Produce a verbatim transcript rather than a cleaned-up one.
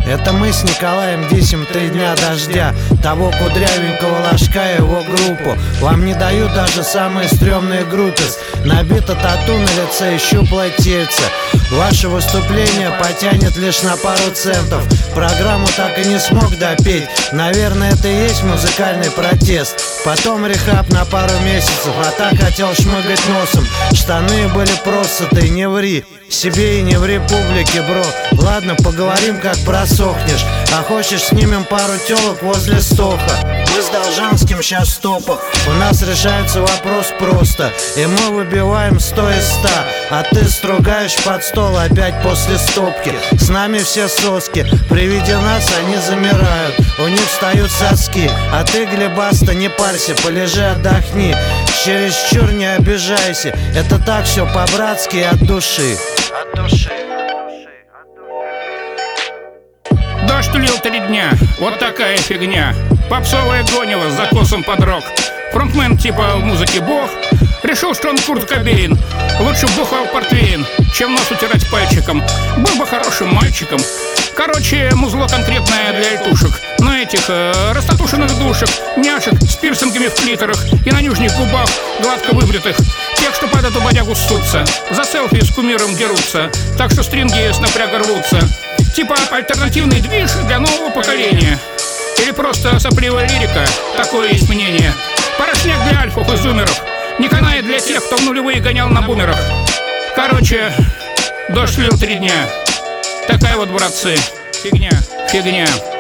Это мы с Николаем десим три дня дождя, того кудрявенького ложка и его группу. Вам не дают даже самые стрёмные группис. Набито тату на лице и щуплое тельце. Ваше выступление потянет лишь на пару центов. Программу так и не смог допеть. Наверное, это и есть музыкальный протест. Потом рехаб на пару месяцев, а так хотел шмыгать носом. Штаны были просыты, не ври себе и не ври публике, бро. Ладно, поговорим, как просохнешь. А хочешь, снимем пару телок возле стока? Мы с Должанским сейчас в топах. У нас решается вопрос просто, и мы выбиваем сто из ста. А ты стругаешь под стол опять после стопки. С нами все соски, при виде нас они замирают. У них встают соски. А ты, Глебаста, не парься, полежи, отдохни. Чересчур не обижайся. Это так все по-братски и от души. От души. Дождь лил три дня, вот такая фигня. Попсовая гонева с закосом под рок. Фронтмен типа в музыке бог. Решил, что он Курт Кобейн. Лучше бухал портвейн, чем нос утирать пальчиком. Был бы хорошим мальчиком. Короче, музло конкретное для альтушек. Но этих э, растатушенных душек, няшек с пирсингами в клиторах и на нижних губах гладко выбритых. Тех, что под эту бодягу ссутся, за селфи с кумиром дерутся, так что стринги с напряга рвутся. Типа альтернативный движ для нового поколения. Или просто сопливая лирика, такое есть мнение. Порошняк для альфов и зумеров. Не канает для тех, кто в нулевые гонял на бумерах. Короче, дождь лил три дня. Такая вот, братцы, фигня, фигня.